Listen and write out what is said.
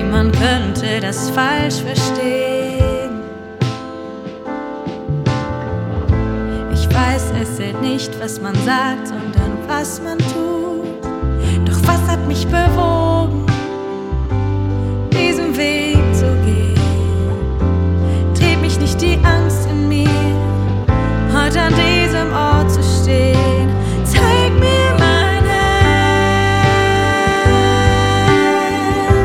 Niemand könnte das falsch verstehen. Ich weiß, es zählt nicht, was man sagt, sondern was man tut. Doch was hat mich bewogen?